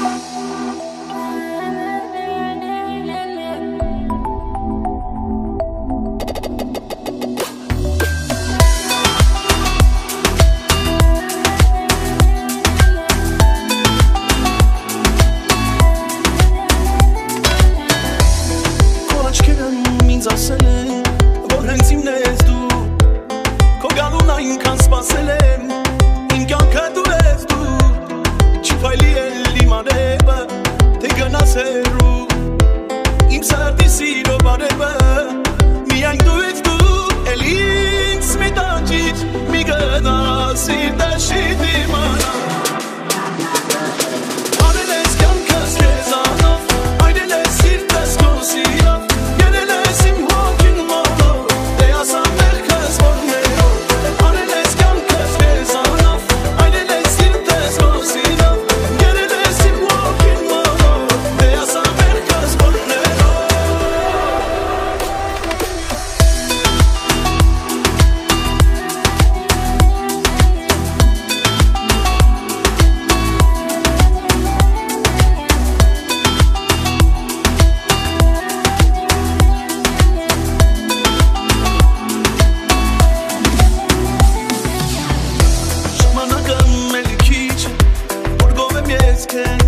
Որ հենց իմն ես դու Քո գալուն այնքան սպասել եմ Իմ կյանքը դու ես դու Չի փայլի էլ իմ արևը Թե գնաս հեռու Իմ սրտի սիրո բարևը Միայն դու ես դու Էլ ինձ մի տանջիչ Մի գնաս սիրտը չի դիմանա Can